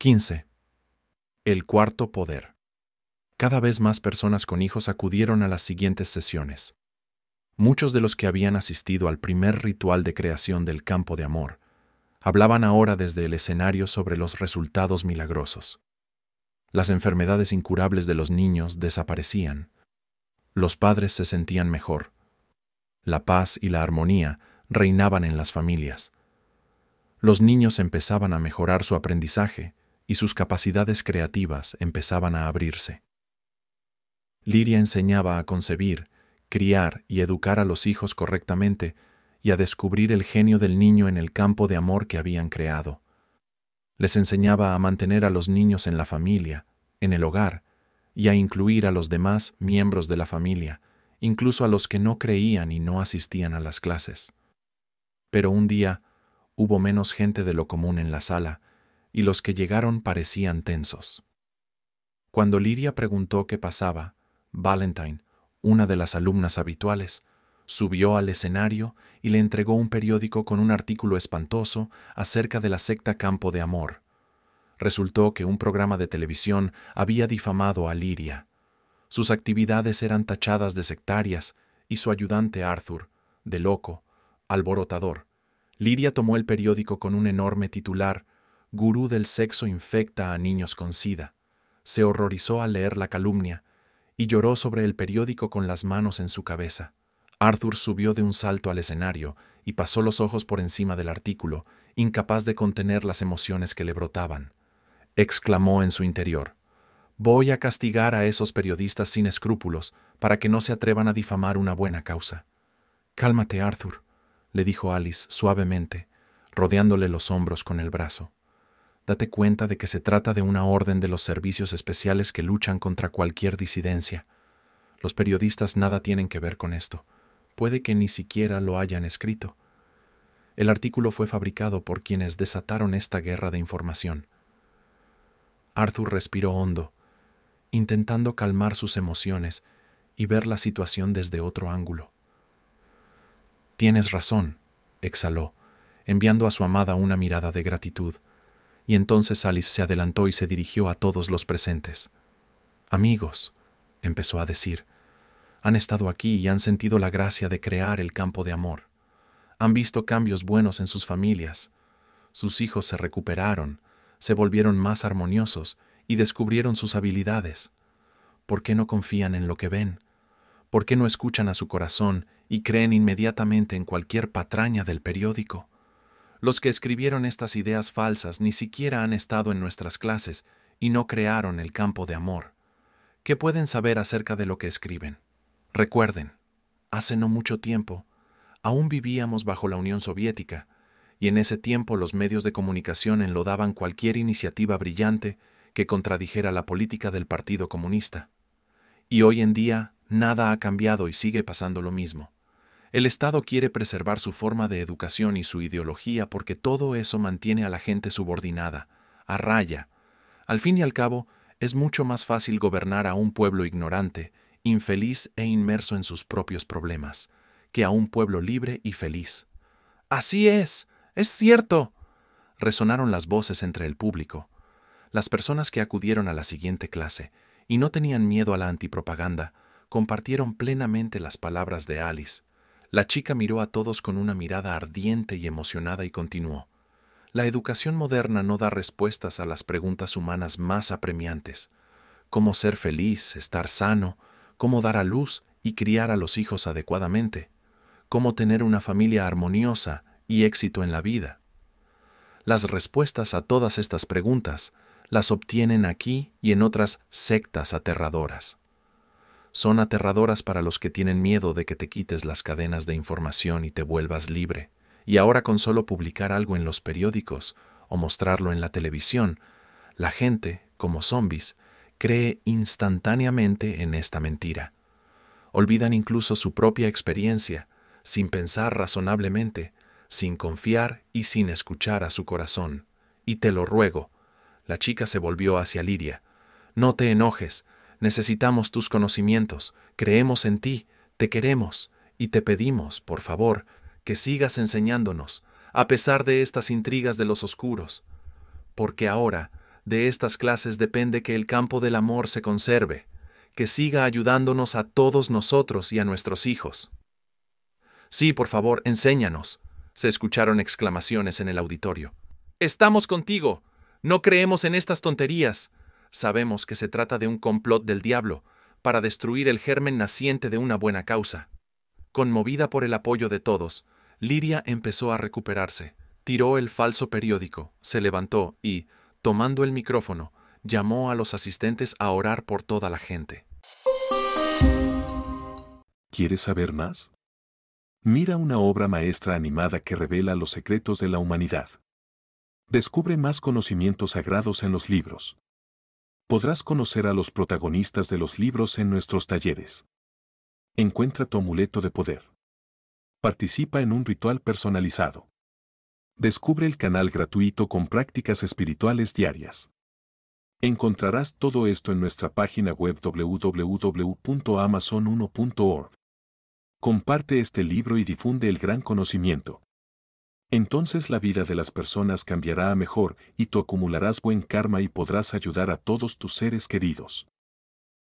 15. El cuarto poder. Cada vez más personas con hijos acudieron a las siguientes sesiones. Muchos de los que habían asistido al primer ritual de creación del campo de amor hablaban ahora desde el escenario sobre los resultados milagrosos. Las enfermedades incurables de los niños desaparecían. Los padres se sentían mejor. La paz y la armonía reinaban en las familias. Los niños empezaban a mejorar su aprendizaje y sus capacidades creativas empezaban a abrirse. Liria enseñaba a concebir, criar y educar a los hijos correctamente y a descubrir el genio del niño en el campo de amor que habían creado. Les enseñaba a mantener a los niños en la familia, en el hogar, y a incluir a los demás miembros de la familia, incluso a los que no creían y no asistían a las clases. Pero un día hubo menos gente de lo común en la sala, y los que llegaron parecían tensos. Cuando Liria preguntó qué pasaba, Valentine, una de las alumnas habituales, subió al escenario y le entregó un periódico con un artículo espantoso acerca de la secta Campo de Amor. Resultó que un programa de televisión había difamado a Liria. Sus actividades eran tachadas de sectarias y su ayudante Arthur, de loco, alborotador. Liria tomó el periódico con un enorme titular: Gurú del sexo infecta a niños con SIDA. Se horrorizó al leer la calumnia y lloró sobre el periódico con las manos en su cabeza. Arthur subió de un salto al escenario y pasó los ojos por encima del artículo, incapaz de contener las emociones que le brotaban. Exclamó en su interior: «Voy a castigar a esos periodistas sin escrúpulos para que no se atrevan a difamar una buena causa». «Cálmate, Arthur», le dijo Alice suavemente, rodeándole los hombros con el brazo. «Date cuenta de que se trata de una orden de los servicios especiales que luchan contra cualquier disidencia. Los periodistas nada tienen que ver con esto. Puede que ni siquiera lo hayan escrito. El artículo fue fabricado por quienes desataron esta guerra de información». Arthur respiró hondo, intentando calmar sus emociones y ver la situación desde otro ángulo. «Tienes razón», exhaló, enviando a su amada una mirada de gratitud. Y entonces Alice se adelantó y se dirigió a todos los presentes. «Amigos», empezó a decir, «han estado aquí y han sentido la gracia de crear el campo de amor. Han visto cambios buenos en sus familias. Sus hijos se recuperaron, se volvieron más armoniosos y descubrieron sus habilidades. ¿Por qué no confían en lo que ven? ¿Por qué no escuchan a su corazón y creen inmediatamente en cualquier patraña del periódico? Los que escribieron estas ideas falsas ni siquiera han estado en nuestras clases y no crearon el campo de amor. ¿Qué pueden saber acerca de lo que escriben? Recuerden, hace no mucho tiempo, aún vivíamos bajo la Unión Soviética, y en ese tiempo los medios de comunicación enlodaban cualquier iniciativa brillante que contradijera la política del Partido Comunista. Y hoy en día nada ha cambiado y sigue pasando lo mismo. El Estado quiere preservar su forma de educación y su ideología porque todo eso mantiene a la gente subordinada, a raya. Al fin y al cabo, es mucho más fácil gobernar a un pueblo ignorante, infeliz e inmerso en sus propios problemas, que a un pueblo libre y feliz. «¡Así es cierto!», resonaron las voces entre el público. Las personas que acudieron a la siguiente clase y no tenían miedo a la antipropaganda compartieron plenamente las palabras de Alice. La chica miró a todos con una mirada ardiente y emocionada y continuó: «La educación moderna no da respuestas a las preguntas humanas más apremiantes. Cómo ser feliz, estar sano, cómo dar a luz y criar a los hijos adecuadamente, cómo tener una familia armoniosa y éxito en la vida. Las respuestas a todas estas preguntas las obtienen aquí y en otras sectas aterradoras. Son aterradoras para los que tienen miedo de que te quites las cadenas de información y te vuelvas libre. Y ahora con solo publicar algo en los periódicos o mostrarlo en la televisión, la gente, como zombies, cree instantáneamente en esta mentira. Olvidan incluso su propia experiencia, sin pensar razonablemente, sin confiar y sin escuchar a su corazón. Y te lo ruego». La chica se volvió hacia Liria. «No te enojes. Necesitamos tus conocimientos, creemos en ti, te queremos y te pedimos, por favor, que sigas enseñándonos, a pesar de estas intrigas de los oscuros, porque ahora De estas clases depende que el campo del amor se conserve, que siga ayudándonos a todos nosotros y a nuestros hijos. Sí, por favor, enséñanos, se escucharon exclamaciones en el auditorio. Estamos contigo. No creemos en estas tonterías. Sabemos que se trata de un complot del diablo para destruir el germen naciente de una buena causa. Conmovida por el apoyo de todos, Liria empezó a recuperarse. Tiró el falso periódico, se levantó y, tomando el micrófono, llamó a los asistentes a orar por toda la gente. ¿Quieres saber más? Mira una obra maestra animada que revela los secretos de la humanidad. Descubre más conocimientos sagrados en los libros. Podrás conocer a los protagonistas de los libros en nuestros talleres. Encuentra tu amuleto de poder. Participa en un ritual personalizado. Descubre el canal gratuito con prácticas espirituales diarias. Encontrarás todo esto en nuestra página web www.amazon1.org. Comparte este libro y difunde el gran conocimiento. Entonces la vida de las personas cambiará a mejor y tú acumularás buen karma y podrás ayudar a todos tus seres queridos.